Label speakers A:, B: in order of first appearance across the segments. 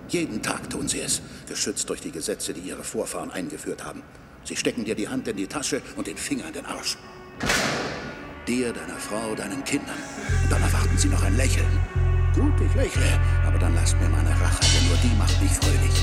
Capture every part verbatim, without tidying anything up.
A: Jeden Tag tun sie es, geschützt durch die Gesetze, die ihre Vorfahren eingeführt haben. Sie stecken dir die Hand in die Tasche und den Finger in den Arsch. Dir, deiner Frau, deinen Kindern. Und dann erwarten sie noch ein Lächeln. Gut, ich lächle, aber dann lasst mir meine Rache, denn nur die macht mich fröhlich.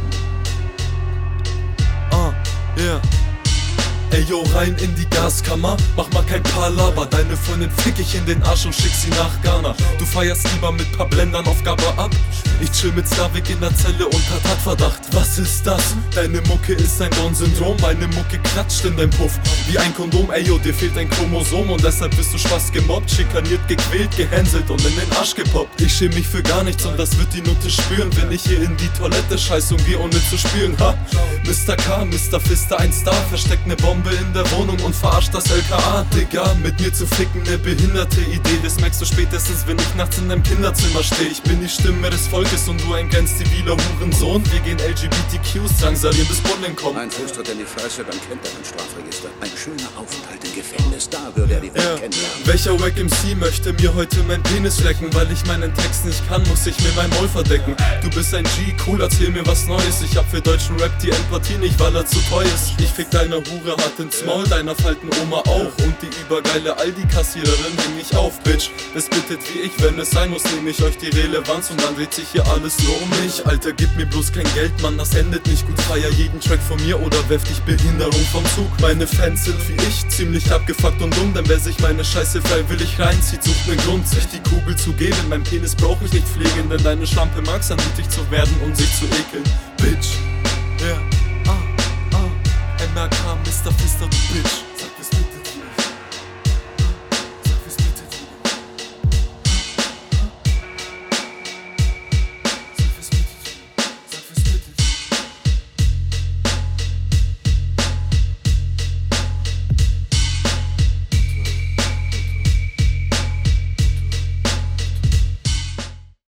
B: Ah, ja. Yeah. Ey yo, rein in die Gaskammer, mach mal kein Palaber. Deine Freundin fick ich in den Arsch und schick sie nach Ghana. Du feierst lieber mit paar Blendern auf Gabba ab. Ich chill mit Slavik in der Zelle und hat Tatverdacht. Was ist das? Deine Mucke ist ein Down-Syndrom. Meine Mucke klatscht in dein Puff wie ein Kondom. Ey yo, dir fehlt ein Chromosom und deshalb bist du Spaß gemobbt, schikaniert, gequält, gehänselt und in den Arsch gepoppt. Ich schäm mich für gar nichts und das wird die Nutte spüren, wenn ich hier in die Toilette scheiß und geh ohne zu spülen. Ha, Mister K, Mister Fister, ein Star, versteckt ne Bombe in der Wohnung und verarscht das L K A. Digga, mit mir zu ficken, ne behinderte Idee. Das merkst du spätestens, wenn ich nachts in deinem Kinderzimmer steh. Ich bin die Stimme des Volkes und du ein ganz ziviler Hurensohn. Wir gehen L G B T Qs drangsalieren, bis Bowling kommt.
A: Ein Fußtritt in die Fresse, dann kennt er ein Strafregister. Ein schöner Aufenthalt im Gefängnis, da würde er die Welt
B: ja.
A: kennenlernen.
B: Welcher Wack M C möchte mir heute mein Penis lecken? Weil ich meinen Text nicht kann, muss ich mir mein Maul verdecken. Du bist ein G, cool, erzähl mir was Neues. Ich hab für deutschen Rap die Empathie nicht, weil er zu teuer ist. Ich fick deine Hure hart ins Maul, deiner falten Oma auch. Und die übergeile Aldi-Kassiererin häng ich auf, Bitch. Es bittet wie ich, wenn es sein muss, nehm ich euch die Relevanz und dann dreht sich hier alles nur um mich. Alter, gib mir bloß kein Geld, Mann, das endet nicht gut. Feier jeden Track von mir oder werf dich Behinderung vom Zug. Meine Fans sind wie ich, ziemlich abgefuckt und dumm, denn wer sich meine Scheiße freiwillig reinzieht, sucht nen Grund, sich die Kugel zu geben. Mein Penis brauch ich nicht pflegen, denn deine Schlampe mag's anmutig zu werden und sich zu ekeln. Bitch, yeah, ah, ah, M R K, Mister Fister, du Bitch.